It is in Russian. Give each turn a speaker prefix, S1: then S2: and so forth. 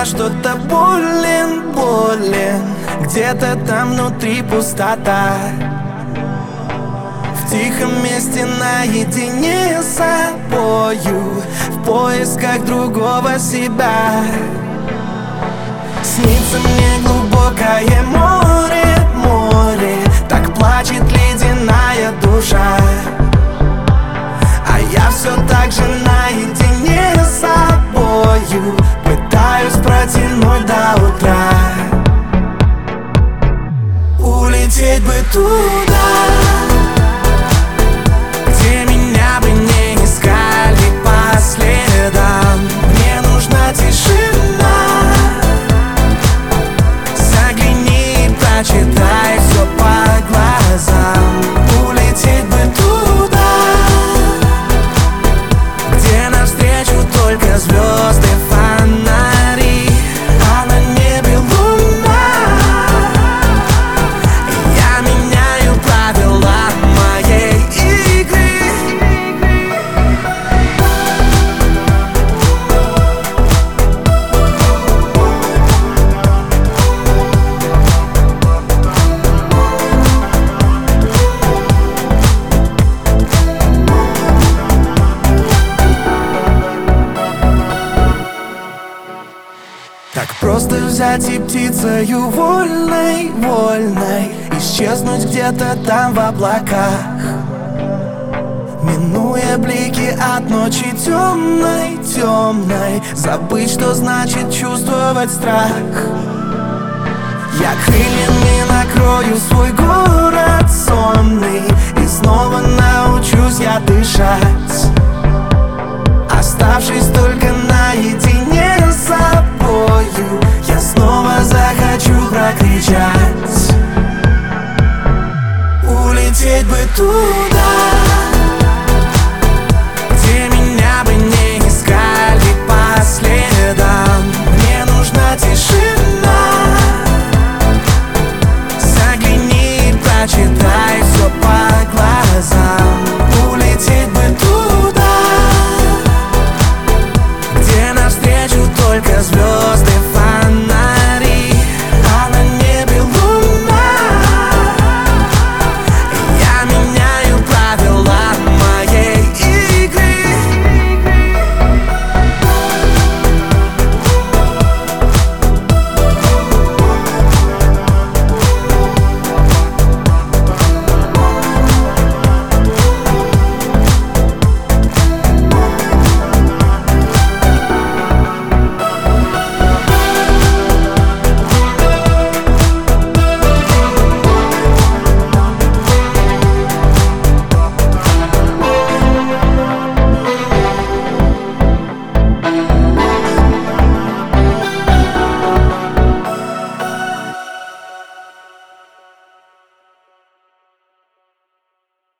S1: что-то болен, болен. Где-то там внутри пустота. В тихом месте наедине с собою, в поисках другого себя. Снится мне глубокое море, море. Так плачет ледяная душа. А я все так же наедине с собою, пытаюсь протянуть до утра. Улететь бы туда, где меня бы не искали по следам. Мне нужна тишина. Загляни и прочитай все по глазам. Улететь бы туда, где навстречу только звезды, фонари, а на небе луна. Я меняю правила моей игры. Так просто взять и птицею вольной, вольной исчезнуть где-то там в облаках, минуя блики от ночи темной, темной. Забыть, что значит чувствовать страх. Я крыльями накрою свой город сонный, и снова научусь я дышать.